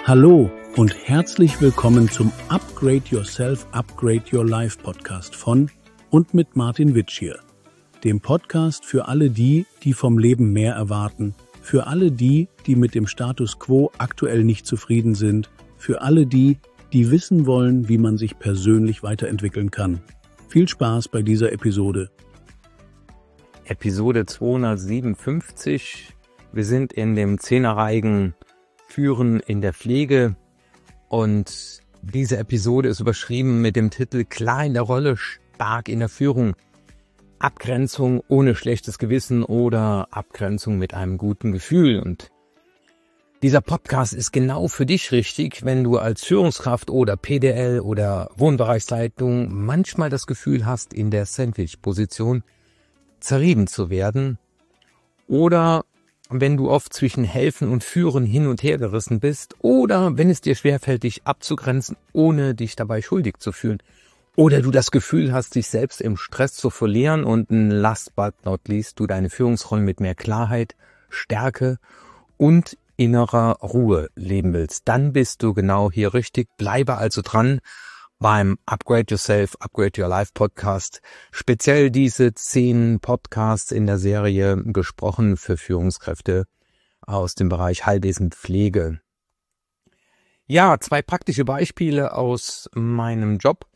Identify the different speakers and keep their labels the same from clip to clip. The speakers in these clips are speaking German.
Speaker 1: Hallo und herzlich willkommen zum Upgrade Yourself, Upgrade Your Life Podcast von und mit Martin Witsch hier. Dem Podcast für alle die, die vom Leben mehr erwarten, für alle die, die mit dem Status quo aktuell nicht zufrieden sind, für alle die, die wissen wollen, wie man sich persönlich weiterentwickeln kann. Viel Spaß bei dieser Episode.
Speaker 2: Episode 257. Wir sind in dem 10er-Reigen Führen in der Pflege und diese Episode ist überschrieben mit dem Titel Klar in der Rolle, stark in der Führung. Abgrenzung ohne schlechtes Gewissen oder Abgrenzung mit einem guten Gefühl. Und dieser Podcast ist genau für dich richtig, wenn du als Führungskraft oder PDL oder Wohnbereichsleitung manchmal das Gefühl hast, in der Sandwich-Position zerrieben zu werden oder wenn du oft zwischen Helfen und Führen hin und her gerissen bist oder wenn es dir schwerfällt, dich abzugrenzen, ohne dich dabei schuldig zu fühlen oder du das Gefühl hast, dich selbst im Stress zu verlieren und last but not least, du deine Führungsrollen mit mehr Klarheit, Stärke und innerer Ruhe leben willst, dann bist du genau hier richtig. Bleibe also dran beim Upgrade Yourself, Upgrade Your Life Podcast. Speziell diese 10 Podcasts in der Serie gesprochen für Führungskräfte aus dem Bereich Heilwesen Pflege. Ja, 2 praktische Beispiele aus meinem Job.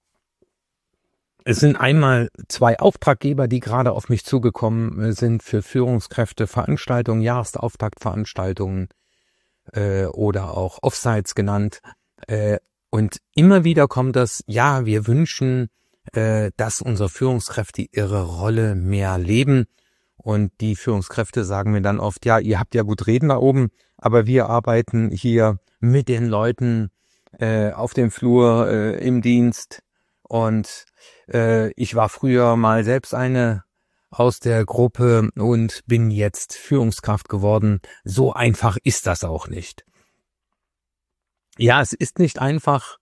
Speaker 2: Es sind einmal 2 Auftraggeber, die gerade auf mich zugekommen sind für Führungskräfte, Veranstaltungen, Jahresauftaktveranstaltungen oder auch Offsites genannt. Und immer wieder kommt das, ja, wir wünschen, dass unsere Führungskräfte ihre Rolle mehr leben. Und die Führungskräfte sagen mir dann oft, ja, ihr habt ja gut reden da oben, aber wir arbeiten hier mit den Leuten auf dem Flur, im Dienst. Und ich war früher mal selbst eine aus der Gruppe und bin jetzt Führungskraft geworden. So einfach ist das auch nicht. Ja, es ist nicht einfach.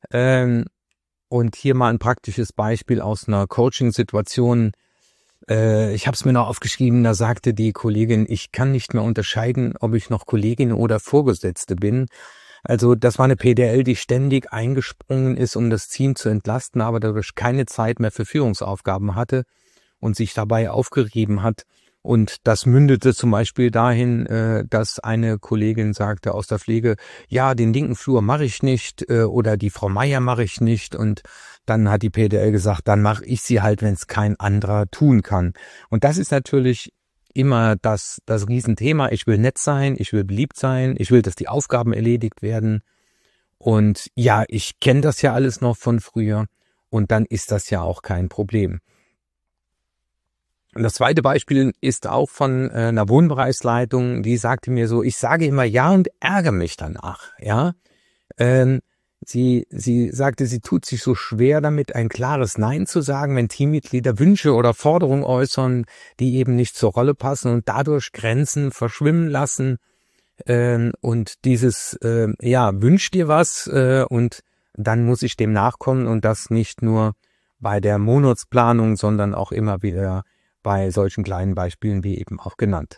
Speaker 2: Und hier mal ein praktisches Beispiel aus einer Coaching-Situation. Ich habe es mir noch aufgeschrieben, da sagte die Kollegin, ich kann nicht mehr unterscheiden, ob ich noch Kollegin oder Vorgesetzte bin. Also das war eine PDL, die ständig eingesprungen ist, um das Team zu entlasten, aber dadurch keine Zeit mehr für Führungsaufgaben hatte und sich dabei aufgerieben hat. Und das mündete zum Beispiel dahin, dass eine Kollegin sagte aus der Pflege, ja, den linken Flur mache ich nicht oder die Frau Meier mache ich nicht. Und dann hat die PDL gesagt, dann mache ich sie halt, wenn es kein anderer tun kann. Und das ist natürlich immer das Riesenthema. Ich will nett sein, ich will beliebt sein, ich will, dass die Aufgaben erledigt werden. Und ja, ich kenne das ja alles noch von früher und dann ist das ja auch kein Problem. Und das zweite Beispiel ist auch von einer Wohnbereichsleitung, die sagte mir so, ich sage immer ja und ärgere mich danach. Ja, sie sagte, sie tut sich so schwer damit, ein klares Nein zu sagen, wenn Teammitglieder Wünsche oder Forderungen äußern, die eben nicht zur Rolle passen und dadurch Grenzen verschwimmen lassen. Und dieses, wünsch dir was und dann muss ich dem nachkommen und das nicht nur bei der Monatsplanung, sondern auch immer wieder bei solchen kleinen Beispielen wie eben auch genannt.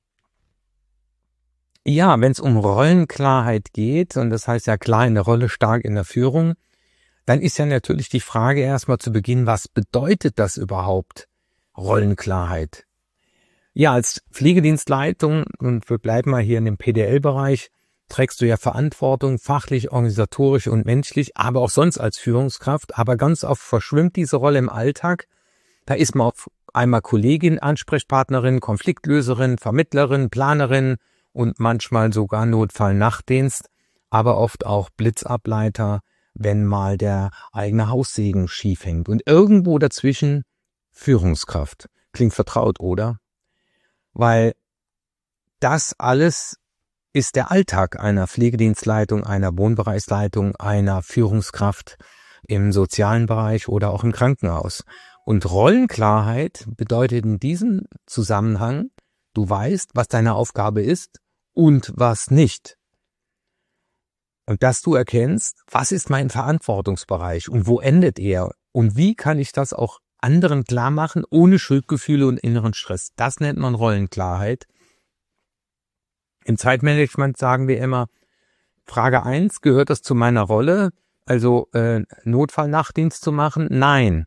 Speaker 2: Ja, wenn es um Rollenklarheit geht, und das heißt ja klar in der Rolle, stark in der Führung, dann ist ja natürlich die Frage erstmal zu Beginn, was bedeutet das überhaupt, Rollenklarheit? Ja, als Pflegedienstleitung, und wir bleiben mal hier in dem PDL-Bereich, trägst du ja Verantwortung, fachlich, organisatorisch und menschlich, aber auch sonst als Führungskraft, aber ganz oft verschwimmt diese Rolle im Alltag. Da ist man auf einmal Kollegin, Ansprechpartnerin, Konfliktlöserin, Vermittlerin, Planerin und manchmal sogar Notfallnachtdienst, aber oft auch Blitzableiter, wenn mal der eigene Haussegen schief hängt. Und irgendwo dazwischen Führungskraft. Klingt vertraut, oder? Weil das alles ist der Alltag einer Pflegedienstleitung, einer Wohnbereichsleitung, einer Führungskraft im sozialen Bereich oder auch im Krankenhaus. Und Rollenklarheit bedeutet in diesem Zusammenhang, du weißt, was deine Aufgabe ist und was nicht. Und dass du erkennst, was ist mein Verantwortungsbereich und wo endet er und wie kann ich das auch anderen klar machen, ohne Schuldgefühle und inneren Stress. Das nennt man Rollenklarheit. Im Zeitmanagement sagen wir immer, Frage 1, gehört das zu meiner Rolle, also Notfallnachtdienst zu machen? Nein,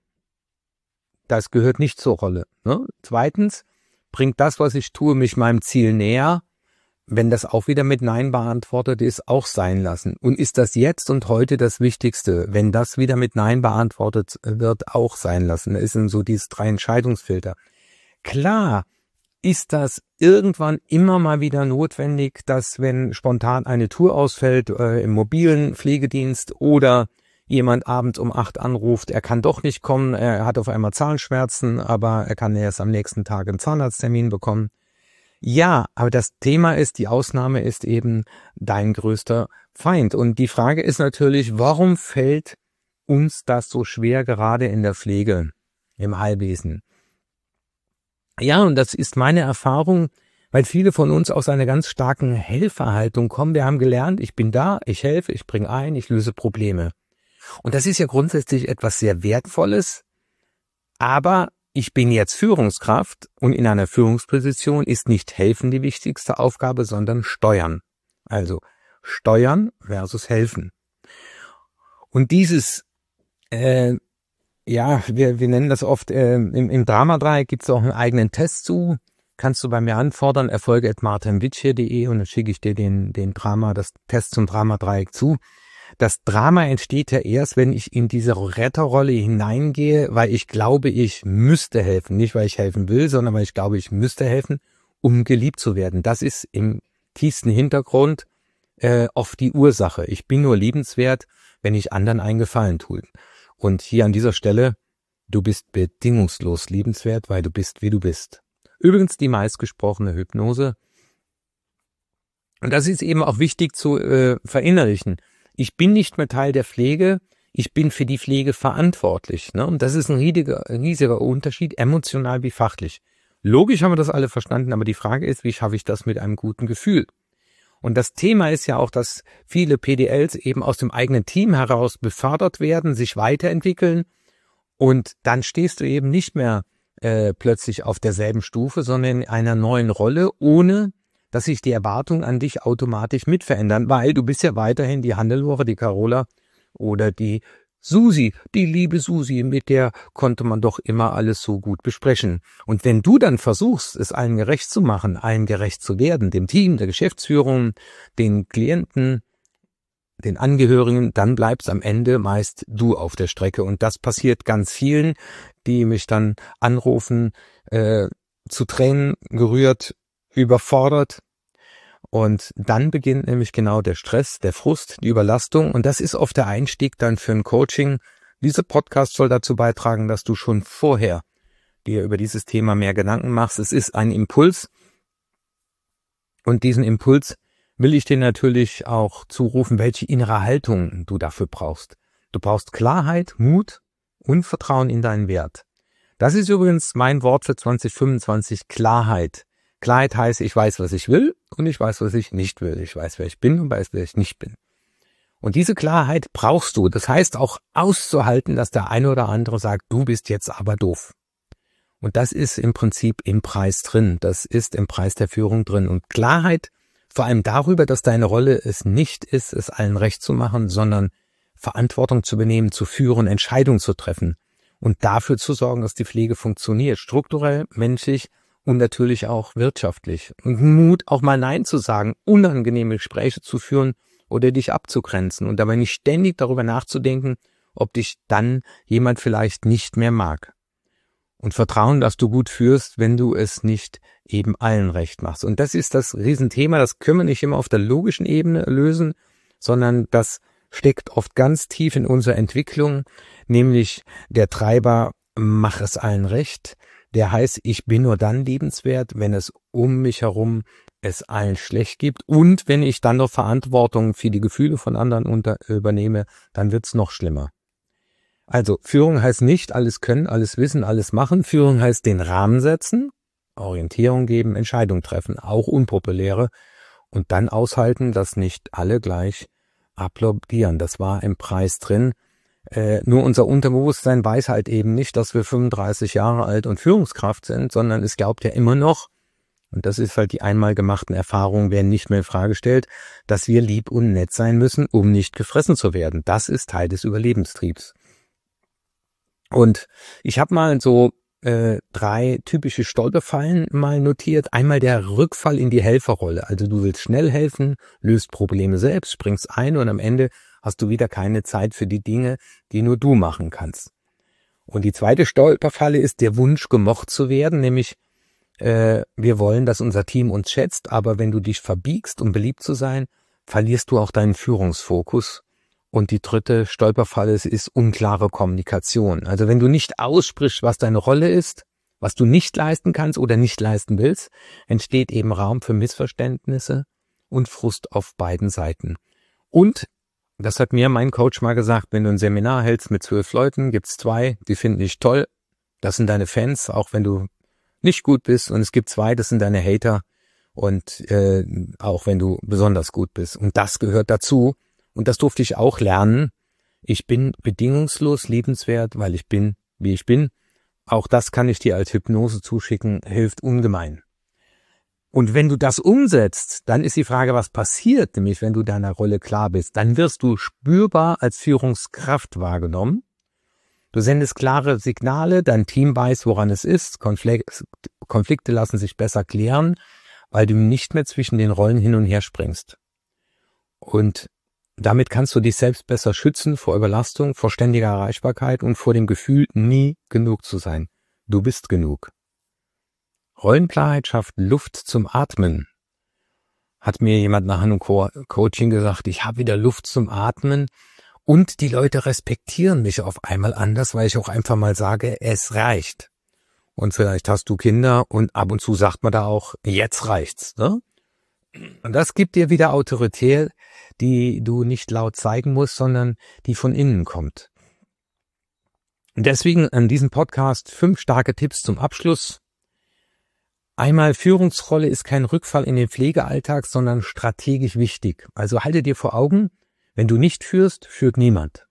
Speaker 2: das gehört nicht zur Rolle. Ne? Zweitens, bringt das, was ich tue, mich meinem Ziel näher? Wenn das auch wieder mit Nein beantwortet ist, auch sein lassen. Und ist das jetzt und heute das Wichtigste? Wenn das wieder mit Nein beantwortet wird, auch sein lassen. Das sind so diese 3 Entscheidungsfilter. Klar ist das irgendwann immer mal wieder notwendig, dass wenn spontan eine Tour ausfällt im mobilen Pflegedienst oder jemand abends um 8 anruft, er kann doch nicht kommen, er hat auf einmal Zahnschmerzen, aber er kann erst am nächsten Tag einen Zahnarzttermin bekommen. Ja, aber das Thema ist, die Ausnahme ist eben dein größter Feind. Und die Frage ist natürlich, warum fällt uns das so schwer, gerade in der Pflege, im Heilwesen? Ja, und das ist meine Erfahrung, weil viele von uns aus einer ganz starken Helferhaltung kommen. Wir haben gelernt, ich bin da, ich helfe, ich bringe ein, ich löse Probleme. Und das ist ja grundsätzlich etwas sehr Wertvolles, aber ich bin jetzt Führungskraft und in einer Führungsposition ist nicht helfen die wichtigste Aufgabe, sondern steuern. Also steuern versus helfen. Und dieses, wir nennen das oft, im Dramadreieck gibt es auch einen eigenen Test zu. Kannst du bei mir anfordern, erfolge@martinwitschier.de und dann schicke ich dir das Test zum Dramadreieck zu. Das Drama entsteht ja erst, wenn ich in diese Retterrolle hineingehe, weil ich glaube, ich müsste helfen. Nicht, weil ich helfen will, sondern weil ich glaube, ich müsste helfen, um geliebt zu werden. Das ist im tiefsten Hintergrund oft die Ursache. Ich bin nur liebenswert, wenn ich anderen einen Gefallen tue. Und hier an dieser Stelle, du bist bedingungslos liebenswert, weil du bist, wie du bist. Übrigens die meistgesprochene Hypnose. Und das ist eben auch wichtig zu verinnerlichen. Ich bin nicht mehr Teil der Pflege, ich bin für die Pflege verantwortlich. Ne? Und das ist ein riesiger Unterschied, emotional wie fachlich. Logisch haben wir das alle verstanden, aber die Frage ist, wie schaffe ich das mit einem guten Gefühl? Und das Thema ist ja auch, dass viele PDLs eben aus dem eigenen Team heraus befördert werden, sich weiterentwickeln und dann stehst du eben nicht mehr plötzlich auf derselben Stufe, sondern in einer neuen Rolle, ohne dass sich die Erwartungen an dich automatisch mit verändern, weil du bist ja weiterhin die Hannelore, die Carola oder die Susi, die liebe Susi, mit der konnte man doch immer alles so gut besprechen. Und wenn du dann versuchst, es allen gerecht zu machen, allen gerecht zu werden, dem Team, der Geschäftsführung, den Klienten, den Angehörigen, dann bleibst am Ende meist du auf der Strecke. Und das passiert ganz vielen, die mich dann anrufen, zu Tränen gerührt, überfordert. Und dann beginnt nämlich genau der Stress, der Frust, die Überlastung. Und das ist oft der Einstieg dann für ein Coaching. Dieser Podcast soll dazu beitragen, dass du schon vorher dir über dieses Thema mehr Gedanken machst. Es ist ein Impuls. Und diesen Impuls will ich dir natürlich auch zurufen, welche innere Haltung du dafür brauchst. Du brauchst Klarheit, Mut und Vertrauen in deinen Wert. Das ist übrigens mein Wort für 2025, Klarheit. Klarheit heißt, ich weiß, was ich will und ich weiß, was ich nicht will. Ich weiß, wer ich bin und weiß, wer ich nicht bin. Und diese Klarheit brauchst du. Das heißt auch auszuhalten, dass der eine oder andere sagt, du bist jetzt aber doof. Und das ist im Prinzip im Preis drin. Das ist im Preis der Führung drin. Und Klarheit vor allem darüber, dass deine Rolle es nicht ist, es allen recht zu machen, sondern Verantwortung zu übernehmen, zu führen, Entscheidungen zu treffen und dafür zu sorgen, dass die Pflege funktioniert. Strukturell, menschlich, und natürlich auch wirtschaftlich. Und Mut, auch mal Nein zu sagen, unangenehme Gespräche zu führen oder dich abzugrenzen und dabei nicht ständig darüber nachzudenken, ob dich dann jemand vielleicht nicht mehr mag. Und Vertrauen, dass du gut führst, wenn du es nicht eben allen recht machst. Und das ist das Riesenthema, das können wir nicht immer auf der logischen Ebene lösen, sondern das steckt oft ganz tief in unserer Entwicklung, nämlich der Treiber, mach es allen recht. Der heißt, ich bin nur dann liebenswert, wenn es um mich herum es allen schlecht gibt und wenn ich dann noch Verantwortung für die Gefühle von anderen übernehme, dann wird's noch schlimmer. Also Führung heißt nicht alles können, alles wissen, alles machen. Führung heißt den Rahmen setzen, Orientierung geben, Entscheidungen treffen, auch unpopuläre und dann aushalten, dass nicht alle gleich applaudieren. Das war im Preis drin. Nur unser Unterbewusstsein weiß halt eben nicht, dass wir 35 Jahre alt und Führungskraft sind, sondern es glaubt ja immer noch, und das ist halt die einmal gemachten Erfahrungen, werden nicht mehr in Frage gestellt, dass wir lieb und nett sein müssen, um nicht gefressen zu werden. Das ist Teil des Überlebenstriebs. Und ich habe mal so 3 typische Stolperfallen mal notiert. Einmal der Rückfall in die Helferrolle. Also du willst schnell helfen, löst Probleme selbst, springst ein und am Ende hast du wieder keine Zeit für die Dinge, die nur du machen kannst. Und die zweite Stolperfalle ist der Wunsch, gemocht zu werden, nämlich wir wollen, dass unser Team uns schätzt, aber wenn du dich verbiegst, um beliebt zu sein, verlierst du auch deinen Führungsfokus. Und die dritte Stolperfalle ist unklare Kommunikation. Also wenn du nicht aussprichst, was deine Rolle ist, was du nicht leisten kannst oder nicht leisten willst, entsteht eben Raum für Missverständnisse und Frust auf beiden Seiten. Und, das hat mir mein Coach mal gesagt, wenn du ein Seminar hältst mit 12 Leuten, gibt's 2, die finden dich toll, das sind deine Fans, auch wenn du nicht gut bist, und es gibt 2, das sind deine Hater, und auch wenn du besonders gut bist. Und das gehört dazu. Und das durfte ich auch lernen. Ich bin bedingungslos liebenswert, weil ich bin, wie ich bin. Auch das kann ich dir als Hypnose zuschicken, hilft ungemein. Und wenn du das umsetzt, dann ist die Frage, was passiert, nämlich wenn du deiner Rolle klar bist. Dann wirst du spürbar als Führungskraft wahrgenommen. Du sendest klare Signale, dein Team weiß, woran es ist. Konflikte lassen sich besser klären, weil du nicht mehr zwischen den Rollen hin und her springst. Und damit kannst du dich selbst besser schützen vor Überlastung, vor ständiger Erreichbarkeit und vor dem Gefühl, nie genug zu sein. Du bist genug. Rollenklarheit schafft Luft zum Atmen. Hat mir jemand nach einem Coaching gesagt, ich habe wieder Luft zum Atmen und die Leute respektieren mich auf einmal anders, weil ich auch einfach mal sage, es reicht. Und vielleicht hast du Kinder und ab und zu sagt man da auch, jetzt reicht's, ne? Und das gibt dir wieder Autorität, die du nicht laut zeigen musst, sondern die von innen kommt. Und deswegen an diesem Podcast 5 starke Tipps zum Abschluss. Einmal, Führungsrolle ist kein Rückfall in den Pflegealltag, sondern strategisch wichtig. Also halte dir vor Augen, wenn du nicht führst, führt niemand.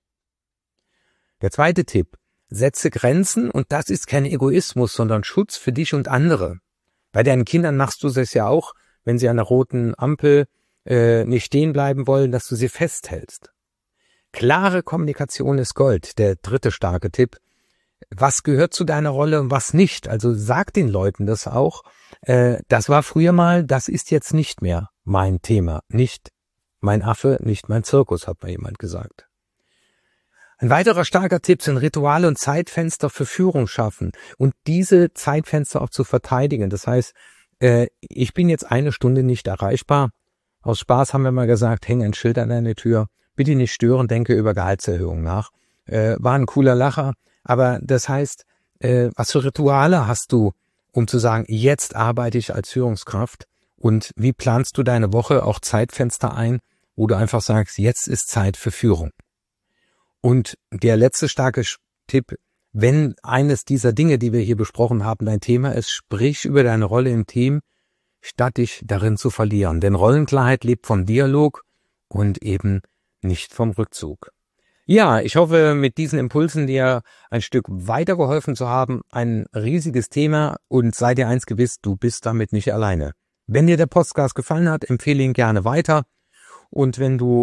Speaker 2: Der zweite Tipp, setze Grenzen, und das ist kein Egoismus, sondern Schutz für dich und andere. Bei deinen Kindern machst du das ja auch, wenn sie an der roten Ampel nicht stehen bleiben wollen, dass du sie festhältst. Klare Kommunikation ist Gold. Der dritte starke Tipp. Was gehört zu deiner Rolle und was nicht? Also sag den Leuten das auch. Das war früher mal, das ist jetzt nicht mehr mein Thema. Nicht mein Affe, nicht mein Zirkus, hat mal jemand gesagt. Ein weiterer starker Tipp sind Rituale und Zeitfenster für Führung schaffen und diese Zeitfenster auch zu verteidigen. Das heißt, ich bin jetzt 1 Stunde nicht erreichbar. Aus Spaß haben wir mal gesagt, häng ein Schild an deine Tür. Bitte nicht stören, denke über Gehaltserhöhung nach. War ein cooler Lacher. Aber das heißt, was für Rituale hast du, um zu sagen, jetzt arbeite ich als Führungskraft? Und wie planst du deine Woche, auch Zeitfenster ein, wo du einfach sagst, jetzt ist Zeit für Führung? Und der letzte starke Tipp, wenn eines dieser Dinge, die wir hier besprochen haben, dein Thema ist, sprich über deine Rolle im Team, statt dich darin zu verlieren. Denn Rollenklarheit lebt vom Dialog und eben nicht vom Rückzug. Ja, ich hoffe, mit diesen Impulsen dir ein Stück weitergeholfen zu haben. Ein riesiges Thema, und sei dir eins gewiss, du bist damit nicht alleine. Wenn dir der Podcast gefallen hat, empfehle ihn gerne weiter. Und wenn du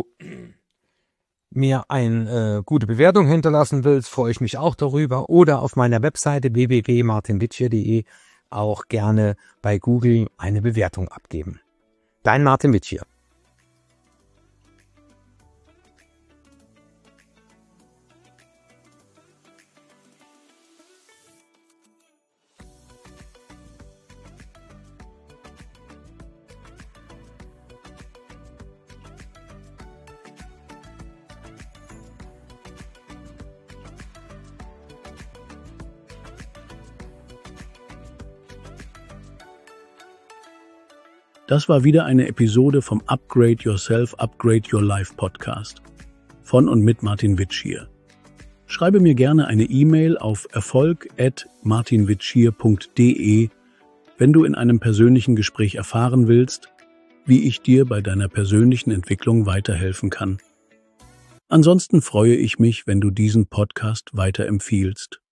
Speaker 2: mir eine gute Bewertung hinterlassen willst, freue ich mich auch darüber. Oder auf meiner Webseite www.martinwitschier.de auch gerne bei Google eine Bewertung abgeben. Dein Martin Witschier.
Speaker 1: Das war wieder eine Episode vom Upgrade Yourself, Upgrade Your Life Podcast von und mit Martin Witschier. Schreibe mir gerne eine E-Mail auf erfolg@martinwitschier.de, wenn du in einem persönlichen Gespräch erfahren willst, wie ich dir bei deiner persönlichen Entwicklung weiterhelfen kann. Ansonsten freue ich mich, wenn du diesen Podcast weiterempfiehlst.